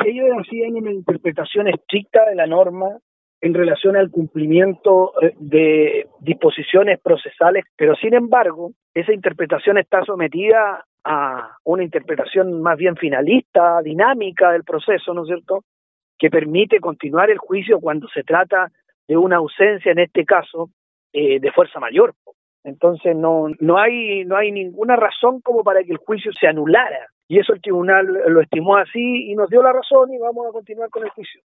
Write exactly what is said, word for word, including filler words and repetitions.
ellos hacían una interpretación estricta de la norma en relación al cumplimiento de disposiciones procesales, pero sin embargo, esa interpretación está sometida a una interpretación más bien finalista, dinámica del proceso, ¿no es cierto?, que permite continuar el juicio cuando se trata de una ausencia, en este caso, eh, de fuerza mayor. Entonces no, no hay, no hay ninguna razón como para que el juicio se anulara. Y eso el tribunal lo estimó así y nos dio la razón y vamos a continuar con el juicio.